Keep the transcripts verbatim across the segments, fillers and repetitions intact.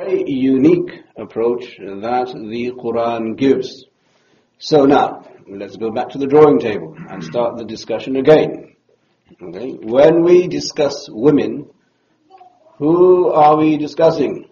very unique approach that the Quran gives. So now, let's go back to the drawing table and start the discussion again. Okay? When we discuss women, who are we discussing?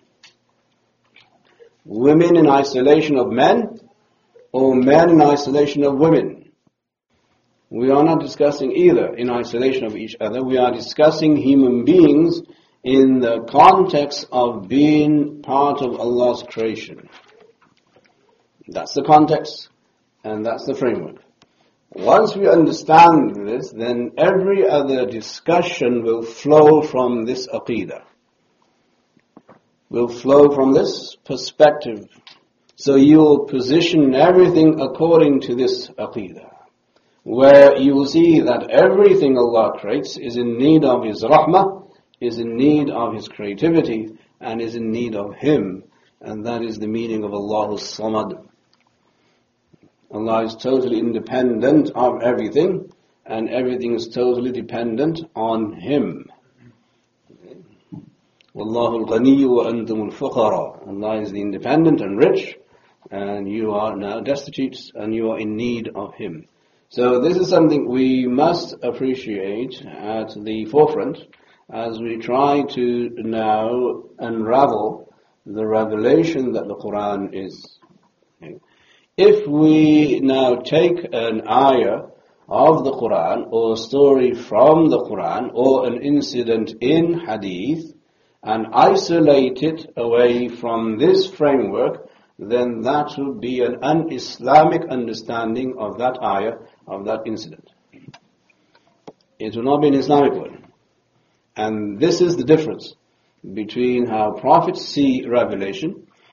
Women in isolation of men, or men in isolation of women? We are not discussing either in isolation of each other. We are discussing human beings in the context of being part of Allah's creation. That's the context, and that's the framework. Once we understand this, then every other discussion will flow from this aqeedah. Will flow from this perspective. So you will position everything according to this aqeedah, where you will see that everything Allah creates is in need of His rahmah, is in need of His creativity, and is in need of Him. And that is the meaning of Allahus Samad. Allah is totally independent of everything, and everything is totally dependent on Him. Wallahu al-ghani wa antum al-fuqara. Allah is the independent and rich, and you are now destitute, and you are in need of Him. So this is something we must appreciate at the forefront as we try to now unravel the revelation that the Quran is. Okay. If we now take an ayah of the Quran, or a story from the Quran, or an incident in hadith, and isolate it away from this framework, then that would be an un-Islamic understanding of that ayah, of that incident. It will not be an Islamic one. And this is the difference between how prophets see revelation